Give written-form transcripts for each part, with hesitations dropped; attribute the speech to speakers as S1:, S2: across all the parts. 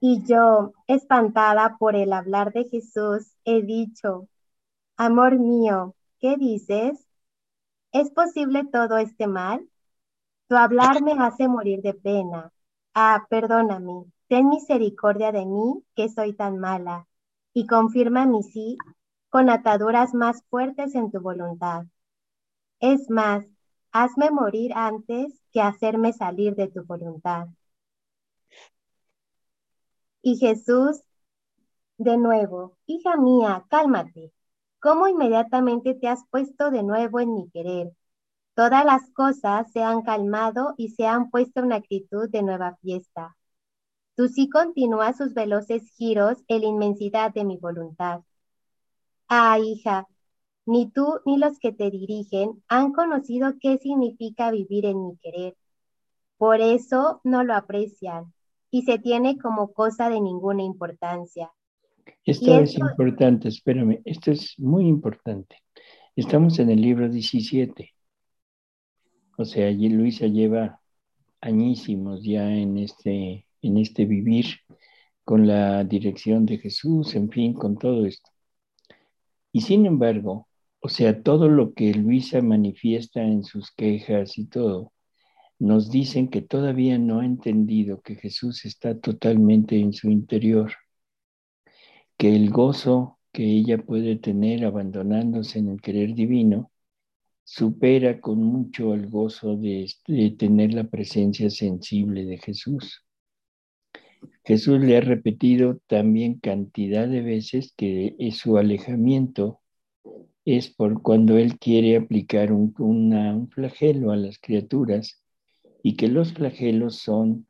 S1: Y yo, espantada por el hablar de Jesús, he dicho, amor mío, ¿qué dices? ¿Es posible todo este mal? Tu hablar me hace morir de pena. Ah, perdóname, ten misericordia de mí, que soy tan mala, y confirma mi sí con ataduras más fuertes en tu voluntad. Es más, hazme morir antes que hacerme salir de tu voluntad. Y Jesús, de nuevo, hija mía, cálmate. ¿Cómo inmediatamente te has puesto de nuevo en mi querer? Todas las cosas se han calmado y se han puesto en actitud de nueva fiesta. Tú sí continúas sus veloces giros en la inmensidad de mi voluntad. Ah, hija, ni tú ni los que te dirigen han conocido qué significa vivir en mi querer. Por eso no lo aprecian y se tiene como cosa de ninguna importancia. Y
S2: Esto es
S1: esto,
S2: importante, espérame, esto es muy importante. Estamos en el libro 17, o sea, allí Luisa lleva añísimos ya en este vivir con la dirección de Jesús, en fin, con todo esto. Y sin embargo, o sea, todo lo que Luisa manifiesta en sus quejas y todo, nos dicen que todavía no ha entendido que Jesús está totalmente en su interior, que el gozo que ella puede tener abandonándose en el querer divino supera con mucho el gozo de tener la presencia sensible de Jesús. Jesús le ha repetido también cantidad de veces que su alejamiento es por cuando Él quiere aplicar un flagelo a las criaturas y que los flagelos son,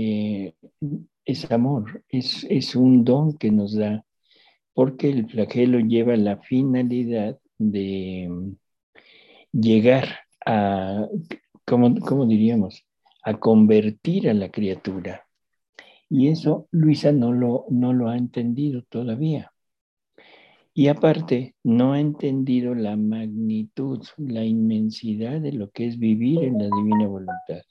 S2: es amor, es un don que nos da, porque el flagelo lleva la finalidad de llegar a, ¿cómo diríamos? A convertir a la criatura. Y eso Luisa no lo ha entendido todavía. Y aparte, no ha entendido la magnitud, la inmensidad de lo que es vivir en la divina voluntad.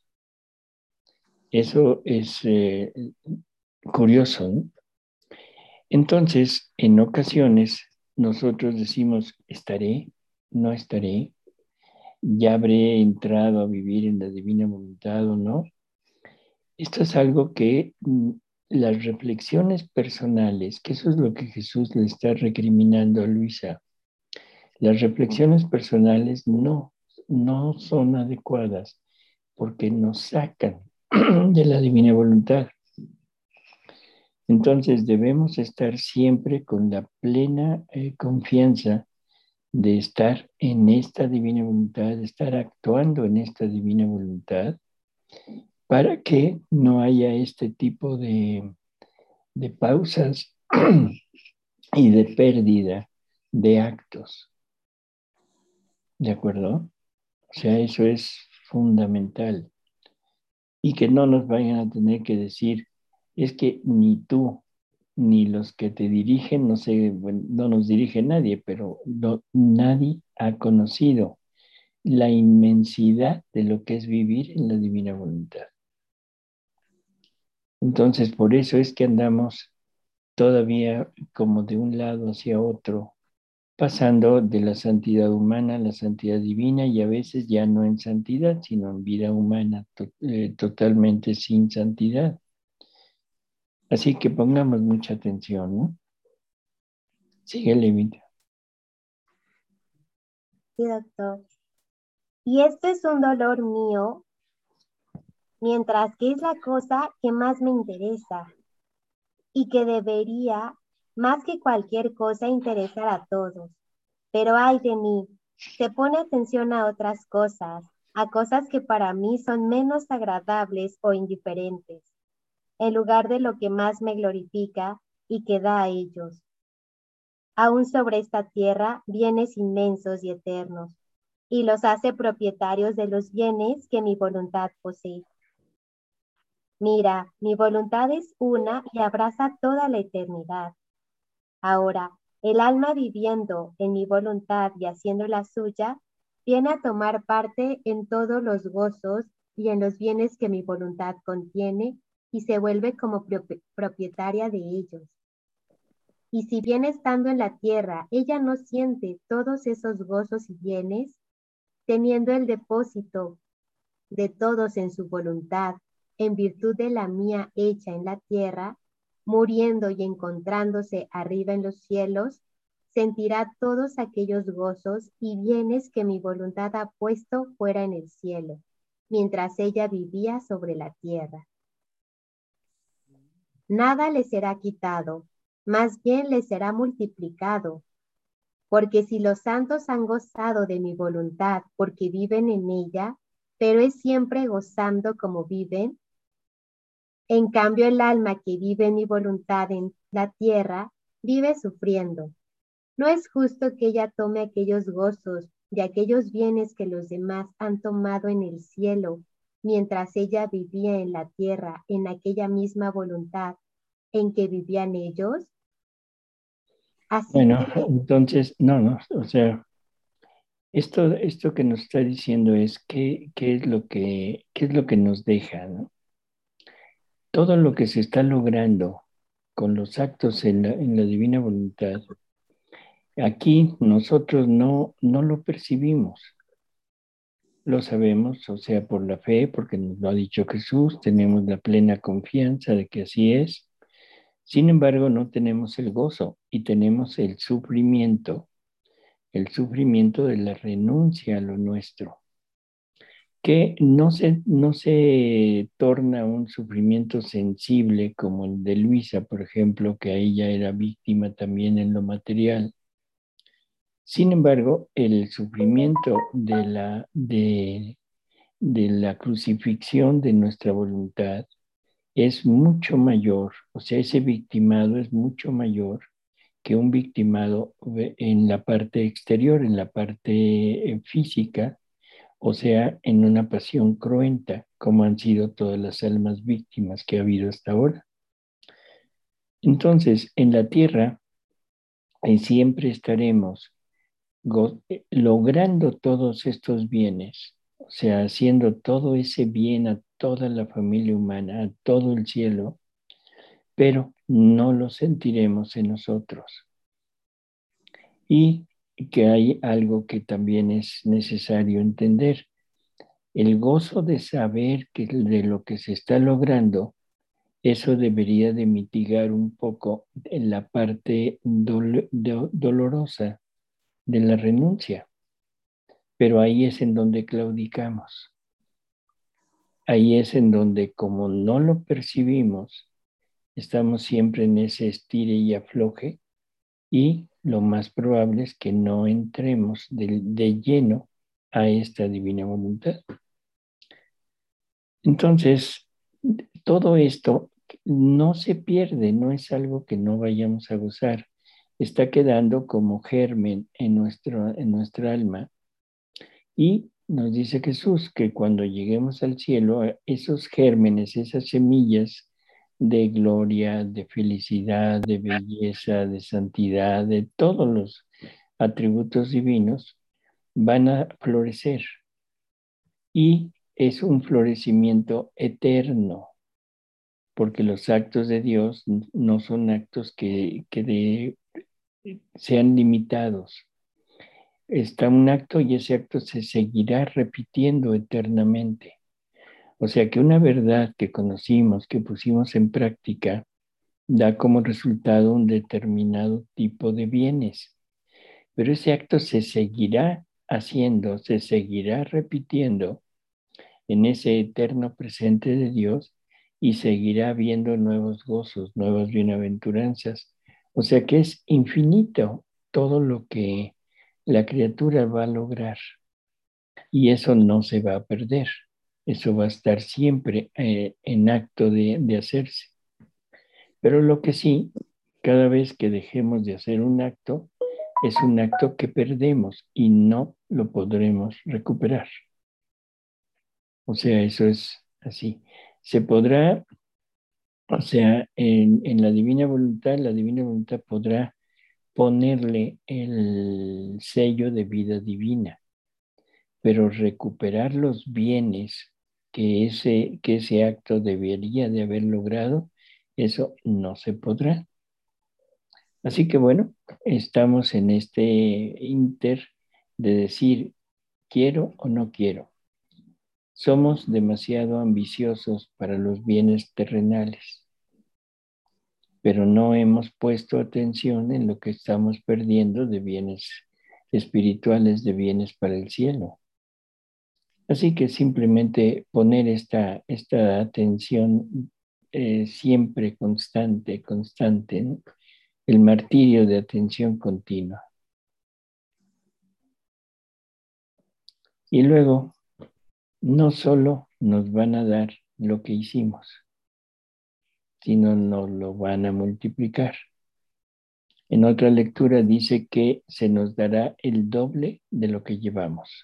S2: Eso es curioso, ¿no? Entonces, en ocasiones, nosotros decimos, estaré, no estaré, ya habré entrado a vivir en la divina voluntad o no. Esto es algo que las reflexiones personales, que eso es lo que Jesús le está recriminando a Luisa, las reflexiones personales no son adecuadas porque nos sacan de la divina voluntad. Entonces debemos estar siempre con la plena confianza de estar en esta divina voluntad, de estar actuando en esta divina voluntad, para que no haya este tipo de pausas y de pérdida de actos. ¿De acuerdo? O sea, eso es fundamental. Y que no nos vayan a tener que decir, es que ni tú ni los que te dirigen, no sé, bueno, no nos dirige nadie, pero nadie ha conocido la inmensidad de lo que es vivir en la divina voluntad. Entonces, por eso es que andamos todavía como de un lado hacia otro, pasando de la santidad humana a la santidad divina y a veces ya no en santidad, sino en vida humana totalmente sin santidad. Así que pongamos mucha atención, ¿no? Sigue, Levita.
S1: sí, doctor. Y esto es un dolor mío, mientras que es la cosa que más me interesa y que debería, más que cualquier cosa, interesar a todos. Pero ay de mí, se pone atención a otras cosas, a cosas que para mí son menos agradables o indiferentes, en lugar de lo que más me glorifica y que da a ellos. Aún sobre esta tierra, bienes inmensos y eternos, y los hace propietarios de los bienes que mi voluntad posee. Mira, mi voluntad es una y abraza toda la eternidad. Ahora, el alma viviendo en mi voluntad y haciendo la suya, viene a tomar parte en todos los gozos y en los bienes que mi voluntad contiene y se vuelve como propietaria de ellos. Y si bien estando en la tierra, ella no siente todos esos gozos y bienes, teniendo el depósito de todos en su voluntad, en virtud de la mía hecha en la tierra, muriendo y encontrándose arriba en los cielos, sentirá todos aquellos gozos y bienes que mi voluntad ha puesto fuera en el cielo, mientras ella vivía sobre la tierra. Nada le será quitado, más bien le será multiplicado, porque si los santos han gozado de mi voluntad porque viven en ella, pero es siempre gozando como viven, en cambio el alma que vive en mi voluntad en la tierra, vive sufriendo. No es justo que ella tome aquellos gozos de aquellos bienes que los demás han tomado en el cielo, mientras ella vivía en la tierra en aquella misma voluntad en que vivían ellos. Así
S2: Bueno,
S1: que
S2: entonces, no, o sea, esto que nos está diciendo es qué es lo que nos deja, ¿no? Todo lo que se está logrando con los actos en la divina voluntad, aquí nosotros no lo percibimos, lo sabemos, o sea, por la fe, porque nos lo ha dicho Jesús, tenemos la plena confianza de que así es. Sin embargo, no tenemos el gozo y tenemos el sufrimiento de la renuncia a lo nuestro, que no se torna un sufrimiento sensible como el de Luisa, por ejemplo, que a ella era víctima también en lo material. Sin embargo, el sufrimiento de la crucifixión de nuestra voluntad es mucho mayor, o sea, ese victimado es mucho mayor que un victimado en la parte exterior, en la parte física, o sea, en una pasión cruenta, como han sido todas las almas víctimas que ha habido hasta ahora. Entonces, en la tierra siempre estaremos logrando todos estos bienes, o sea, haciendo todo ese bien a toda la familia humana, a todo el cielo, pero no lo sentiremos en nosotros. Y que hay algo que también es necesario entender. El gozo de saber que de lo que se está logrando, eso debería de mitigar un poco en la parte dolorosa de la renuncia, pero ahí es en donde claudicamos. Ahí es en donde, como no lo percibimos, estamos siempre en ese estire y afloje y lo más probable es que no entremos de lleno a esta divina voluntad. Entonces, todo esto no se pierde, no es algo que no vayamos a gozar. Está quedando como germen en nuestra alma. Y nos dice Jesús que cuando lleguemos al cielo, esos gérmenes, esas semillas de gloria, de felicidad, de belleza, de santidad, de todos los atributos divinos, van a florecer. Y es un florecimiento eterno, porque los actos de Dios no son actos sean limitados. Está un acto y ese acto se seguirá repitiendo eternamente. O sea que una verdad que conocimos, que pusimos en práctica, da como resultado un determinado tipo de bienes. Pero ese acto se seguirá haciendo, se seguirá repitiendo en ese eterno presente de Dios y seguirá habiendo nuevos gozos, nuevas bienaventuranzas. O sea que es infinito todo lo que la criatura va a lograr y eso no se va a perder. Eso va a estar siempre en acto de hacerse. Pero lo que sí, cada vez que dejemos de hacer un acto, es un acto que perdemos y no lo podremos recuperar. O sea, eso es así. Se podrá, o sea, en la divina voluntad podrá ponerle el sello de vida divina, pero recuperar los bienes que ese acto debería de haber logrado, eso no se podrá. Así que bueno, estamos en este inter de decir, quiero o no quiero. Somos demasiado ambiciosos para los bienes terrenales, pero no hemos puesto atención en lo que estamos perdiendo de bienes espirituales, de bienes para el cielo. Así que simplemente poner esta atención siempre constante, constante, ¿no? El martirio de atención continua. Y luego, no solo nos van a dar lo que hicimos, sino nos lo van a multiplicar. En otra lectura dice que se nos dará el doble de lo que llevamos.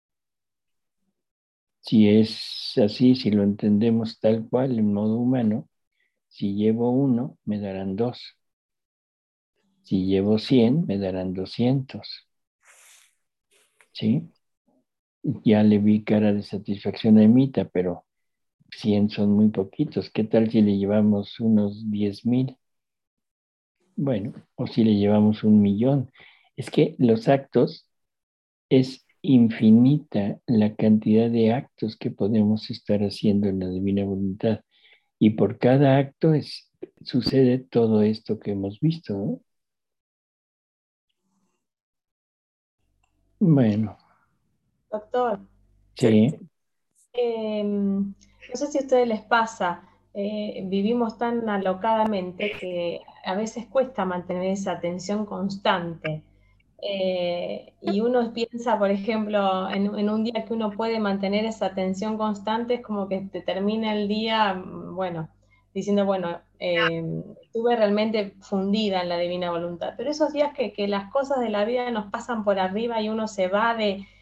S2: Si es así, si lo entendemos tal cual en modo humano, si llevo 1, me darán 2. Si llevo 100, me darán 200. ¿Sí? Ya le vi cara de satisfacción a Emita, pero 100 son muy poquitos. ¿Qué tal si le llevamos unos 10,000? Bueno, o si le llevamos 1,000,000. Es que los actos es infinita la cantidad de actos que podemos estar haciendo en la divina voluntad. Y por cada acto sucede todo esto que hemos visto, ¿no? Bueno,
S3: Doctor,
S2: sí.
S3: no sé si a ustedes les pasa, vivimos tan alocadamente que a veces cuesta mantener esa atención constante. Y uno piensa, por ejemplo, en un día que uno puede mantener esa atención constante, es como que te termina el día, bueno, diciendo, bueno, estuve realmente fundida en la divina voluntad. Pero esos días que las cosas de la vida nos pasan por arriba y uno se va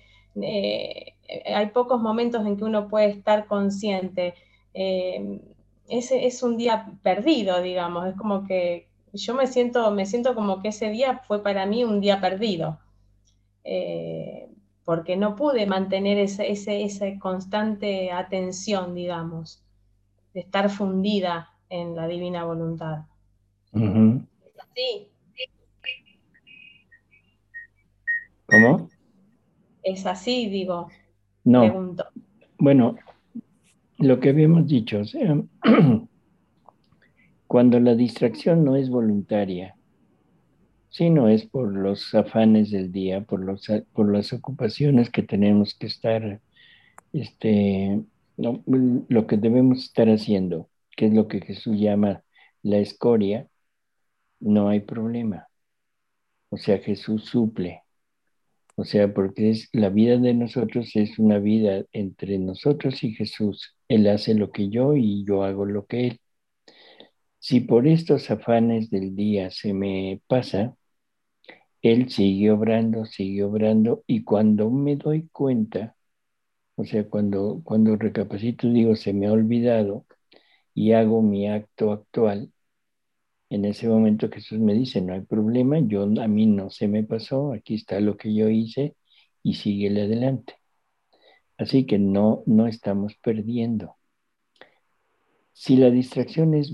S3: hay pocos momentos en que uno puede estar consciente. Eh, ese es un día perdido, digamos, es como que yo me siento como que ese día fue para mí un día perdido, eh, porque no pude mantener esa constante atención, digamos, de estar fundida en la divina voluntad.
S2: Uh-huh.
S3: Sí,
S2: ¿Cómo?
S3: es así, digo,
S2: No.
S3: pregunto.
S2: Bueno, lo que habíamos dicho, o sea, cuando la distracción no es voluntaria, sino es por los afanes del día, por las ocupaciones que tenemos que estar, no, lo que debemos estar haciendo, que es lo que Jesús llama la escoria, no hay problema. O sea, Jesús suple. O sea, porque es la vida de nosotros es una vida entre nosotros y Jesús. Él hace lo que yo y yo hago lo que Él. Si por estos afanes del día se me pasa, Él sigue obrando y cuando me doy cuenta, o sea, cuando recapacito, digo, se me ha olvidado y hago mi acto actual, en ese momento Jesús me dice, no hay problema, a mí no se me pasó, aquí está lo que yo hice y síguele adelante. Así que no estamos perdiendo. Si la distracción es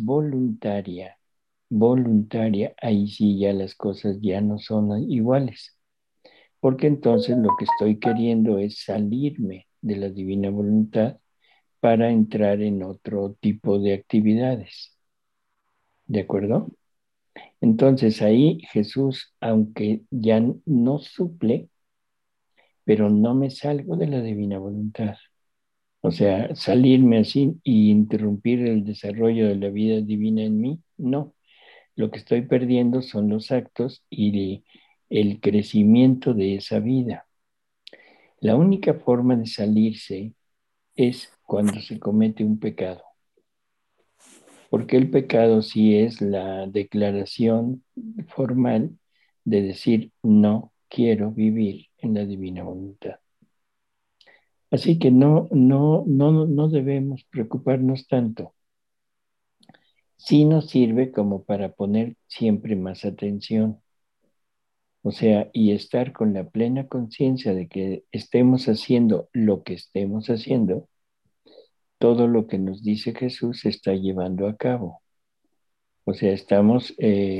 S2: voluntaria, ahí sí ya las cosas ya no son iguales. Porque entonces lo que estoy queriendo es salirme de la divina voluntad para entrar en otro tipo de actividades. ¿De acuerdo? Entonces ahí Jesús, aunque ya no suple, pero no me salgo de la divina voluntad. O sea, salirme así y interrumpir el desarrollo de la vida divina en mí, no. Lo que estoy perdiendo son los actos y el crecimiento de esa vida. La única forma de salirse es cuando se comete un pecado, porque el pecado sí es la declaración formal de decir no quiero vivir en la divina voluntad. Así que no debemos preocuparnos tanto. Sí nos sirve como para poner siempre más atención. O sea, y estar con la plena conciencia de que estemos haciendo lo que estemos haciendo, todo lo que nos dice Jesús se está llevando a cabo. O sea, estamos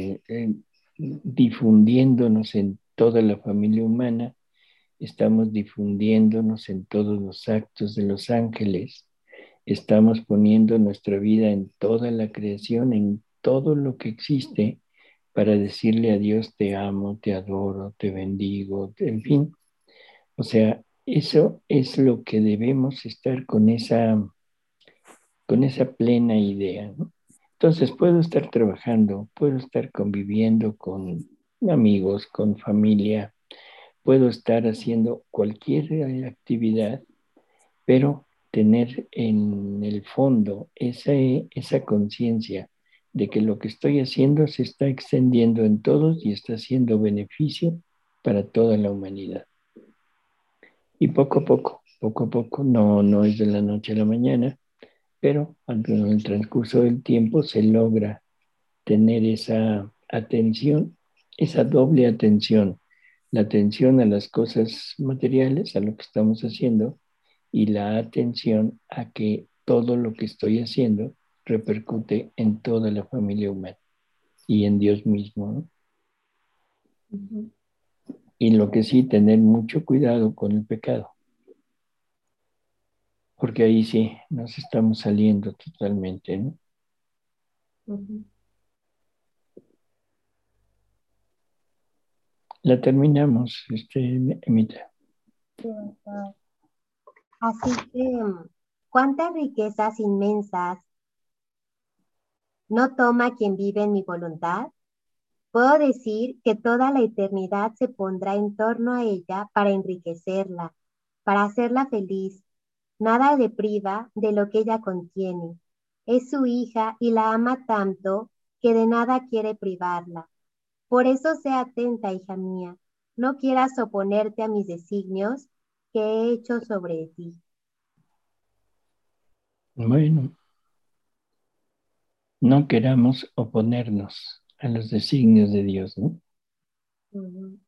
S2: difundiéndonos en toda la familia humana, estamos difundiéndonos en todos los actos de los ángeles, estamos poniendo nuestra vida en toda la creación, en todo lo que existe, para decirle a Dios, te amo, te adoro, te bendigo, en fin. O sea, eso es lo que debemos estar con esa plena idea, ¿no? Entonces puedo estar trabajando, puedo estar conviviendo con amigos, con familia, puedo estar haciendo cualquier actividad, pero tener en el fondo esa conciencia de que lo que estoy haciendo se está extendiendo en todos y está haciendo beneficio para toda la humanidad. Y poco a poco, no es de la noche a la mañana, pero en el transcurso del tiempo se logra tener esa atención, esa doble atención, la atención a las cosas materiales, a lo que estamos haciendo, y la atención a que todo lo que estoy haciendo repercute en toda la familia humana y en Dios mismo, ¿no?
S3: Ujú.
S2: Y lo que sí, tener mucho cuidado con el pecado, porque ahí sí nos estamos saliendo totalmente, ¿no?
S3: Ujú.
S2: La terminamos, Emita.
S1: Sí, doctor. Así que, ¿cuántas riquezas inmensas no toma quien vive en mi voluntad? Puedo decir que toda la eternidad se pondrá en torno a ella para enriquecerla, para hacerla feliz. Nada le priva de lo que ella contiene. Es su hija y la ama tanto que de nada quiere privarla. Por eso sea atenta, hija mía. No quieras oponerte a mis designios que he hecho sobre ti.
S2: Bueno, no queramos oponernos a los designios de Dios, ¿no?
S1: Ujú.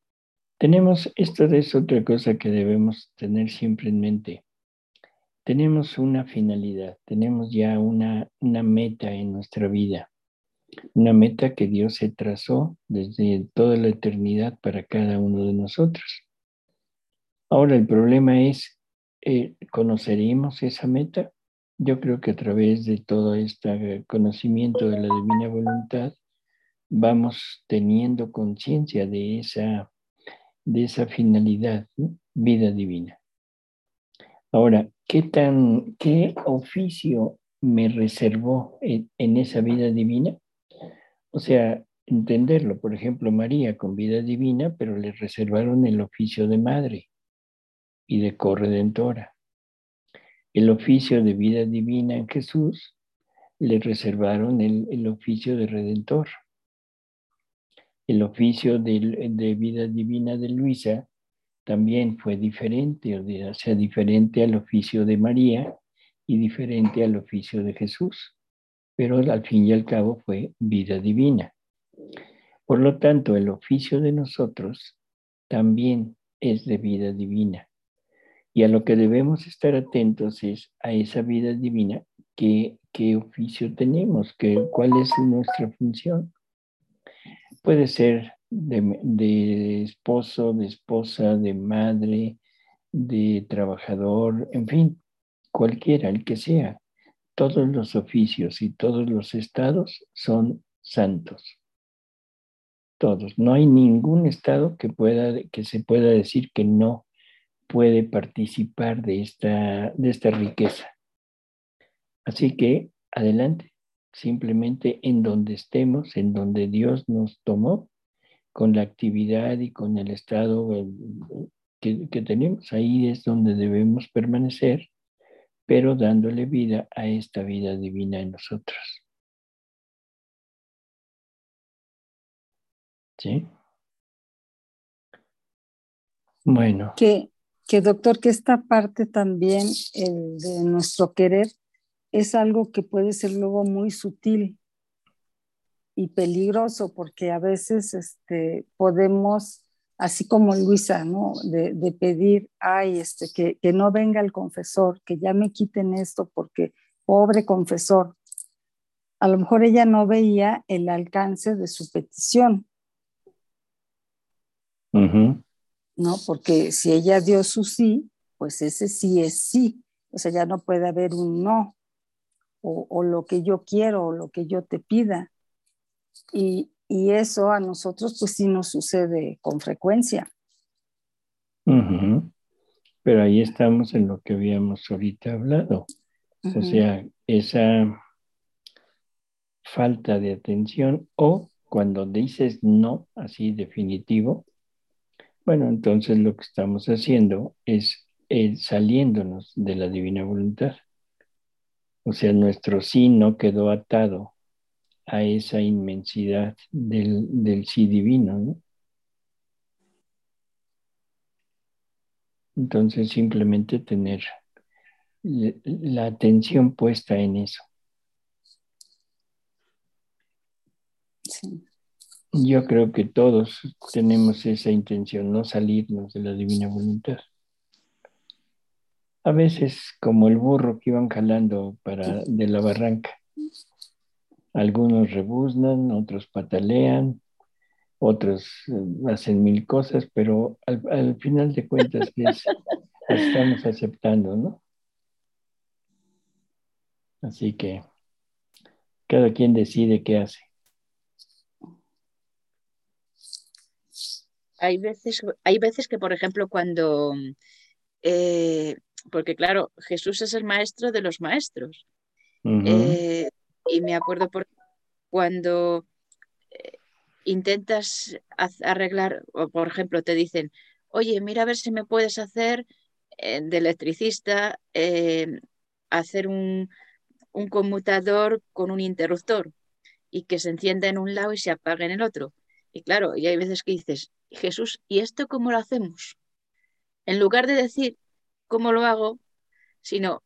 S2: Esto es otra cosa que debemos tener siempre en mente. Tenemos una finalidad, tenemos ya una meta en nuestra vida, una meta que Dios se trazó desde toda la eternidad para cada uno de nosotros. Ahora el problema es, ¿conoceremos esa meta? Yo creo que a través de todo este conocimiento de la divina voluntad, vamos teniendo conciencia de esa finalidad, ¿no? Vida divina. Ahora, qué oficio me reservó en esa vida divina? O sea, entenderlo, por ejemplo, María con vida divina, pero le reservaron el oficio de madre y de corredentora. El oficio de vida divina en Jesús, le reservaron el oficio de redentor. El oficio de vida divina de Luisa también fue diferente, o sea, diferente al oficio de María y diferente al oficio de Jesús, pero al fin y al cabo fue vida divina. Por lo tanto, el oficio de nosotros también es de vida divina. Y a lo que debemos estar atentos es a esa vida divina, qué oficio tenemos, cuál es nuestra función. Puede ser de esposo, de esposa, de madre, de trabajador, en fin, cualquiera, el que sea. Todos los oficios y todos los estados son santos. Todos. No hay ningún estado que se pueda decir que no puede participar de esta riqueza. Así que adelante, simplemente en donde estemos, en donde Dios nos tomó, con la actividad y con el estado que tenemos, ahí es donde debemos permanecer, pero dándole vida a esta vida divina en nosotros. ¿Sí? Bueno.
S4: Que doctor, que esta parte también, el de nuestro querer, es algo que puede ser luego muy sutil y peligroso, porque a veces podemos así como Luisa, ¿no? De pedir, ay, que no venga el confesor, que ya me quiten esto porque pobre confesor. A lo mejor ella no veía el alcance de su petición, ¿no? Porque si ella dio su sí, pues ese sí es sí. O sea, ya no puede haber un no, o lo que yo quiero, o lo que yo te pida. Y eso a nosotros pues sí nos sucede con frecuencia.
S2: Pero ahí estamos en lo que habíamos ahorita hablado. O sea, esa falta de atención, o cuando dices no, así definitivo, bueno, entonces lo que estamos haciendo es saliéndonos de la divina voluntad. O sea, nuestro sí no quedó atado a esa inmensidad del sí divino, ¿no? Entonces simplemente tener la atención puesta en eso.
S4: Sí.
S2: Yo creo que todos tenemos esa intención, no salirnos de la divina voluntad. A veces como el burro que iban jalando de la barranca. Algunos rebuznan, otros patalean, otros hacen mil cosas, pero al final de cuentas estamos aceptando, ¿no? Así que cada quien decide qué hace.
S5: Hay veces que, por ejemplo, porque claro, Jesús es el maestro de los maestros. Y me acuerdo cuando intentas arreglar, o por ejemplo te dicen, oye, mira a ver si me puedes hacer de electricista, hacer un conmutador con un interruptor y que se encienda en un lado y se apague en el otro. Y claro, y hay veces que dices, Jesús, ¿y esto cómo lo hacemos? En lugar de decir cómo lo hago, sino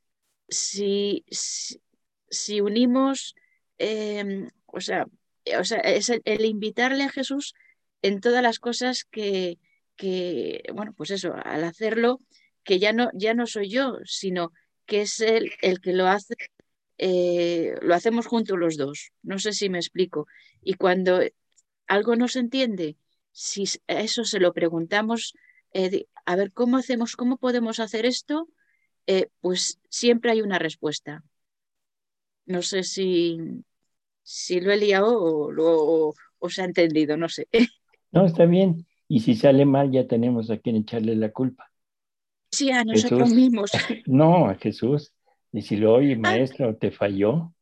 S5: si unimos, o sea, es el invitarle a Jesús en todas las cosas bueno, pues eso, al hacerlo, que ya no soy yo, sino que es él el que lo hace, lo hacemos juntos los dos. No sé si me explico. Y cuando algo no se entiende, si a eso se lo preguntamos, a ver, ¿cómo hacemos, cómo podemos hacer esto? Pues siempre hay una respuesta. No sé si lo he liado o se ha entendido, no sé.
S2: No, está bien. Y si sale mal, ya tenemos a quien echarle la culpa.
S5: Sí, a nosotros
S2: Jesús,
S5: mismos.
S2: no, a Jesús. Decirle, oye,
S5: Ah,
S2: maestro, ¿te falló?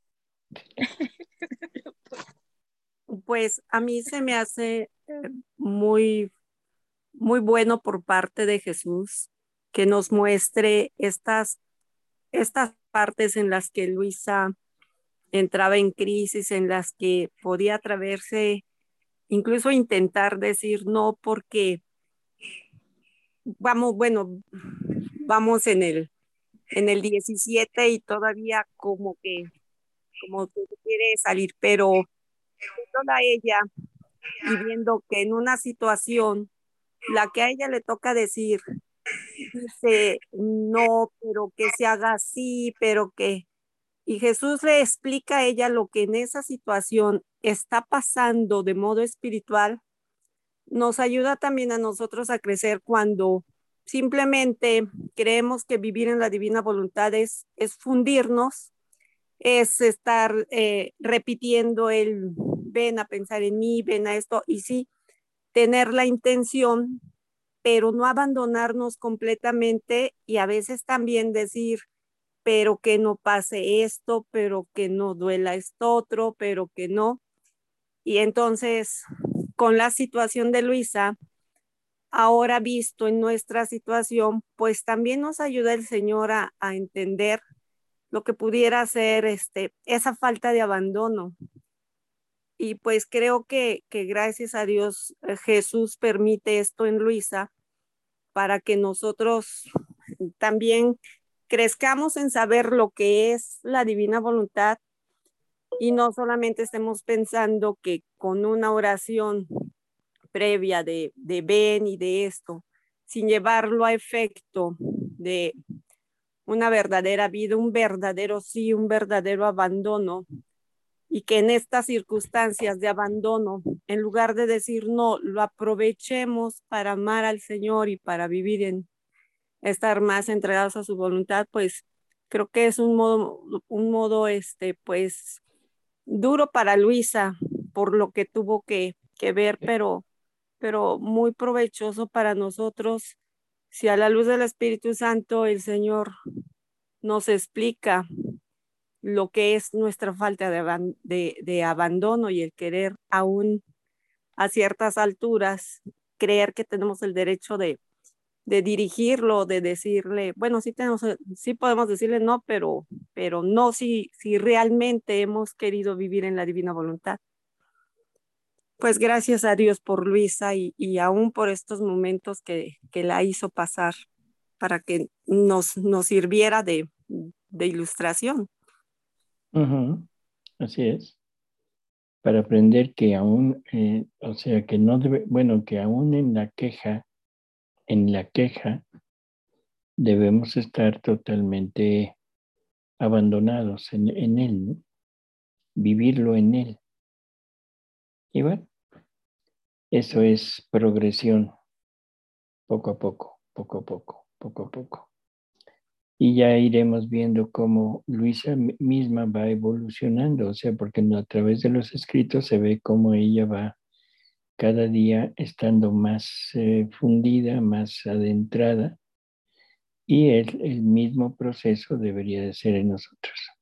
S6: Pues a mí se me hace muy, muy bueno por parte de Jesús que nos muestre estas partes en las que Luisa entraba en crisis, en las que podía atreverse, incluso intentar decir no, porque vamos en el 17 y todavía como que quiere salir, pero toda ella y viendo que en una situación, la que a ella le toca decir, dice no, pero que se haga así, pero que... Y Jesús le explica a ella lo que en esa situación está pasando de modo espiritual, nos ayuda también a nosotros a crecer cuando simplemente creemos que vivir en la divina voluntad es fundirnos, es estar repitiendo el ven a pensar en mí, ven a esto, y sí, tener la intención, pero no abandonarnos completamente y a veces también decir, pero que no pase esto, pero que no duela esto otro, pero que no. Y entonces, con la situación de Luisa, ahora visto en nuestra situación, pues también nos ayuda el Señor a entender lo que pudiera ser esa falta de abandono. Y pues creo que gracias a Dios Jesús permite esto en Luisa para que nosotros también crezcamos en saber lo que es la divina voluntad y no solamente estemos pensando que con una oración previa de ven y de esto, sin llevarlo a efecto de una verdadera vida, un verdadero sí, un verdadero abandono, y que en estas circunstancias de abandono, en lugar de decir no, lo aprovechemos para amar al Señor y para vivir en estar más entregados a su voluntad, pues creo que es un modo pues duro para Luisa por lo que tuvo que ver, pero muy provechoso para nosotros si a la luz del Espíritu Santo el Señor nos explica lo que es nuestra falta de abandono y el querer aún a ciertas alturas creer que tenemos el derecho de dirigirlo, de decirle, bueno, sí podemos decirle no, pero no si realmente hemos querido vivir en la divina voluntad. Pues gracias a Dios por Luisa y aún por estos momentos que la hizo pasar para que nos sirviera de ilustración.
S2: Así es. Para aprender que aún, o sea, que no debe, bueno, que aún en la queja debemos estar totalmente abandonados en Él, ¿no? Vivirlo en Él. Y bueno, eso es progresión, poco a poco, poco a poco, poco a poco. Y ya iremos viendo cómo Luisa misma va evolucionando, o sea, porque a través de los escritos se ve cómo ella va cada día estando más fundida, más adentrada, y el mismo proceso debería de ser en nosotros.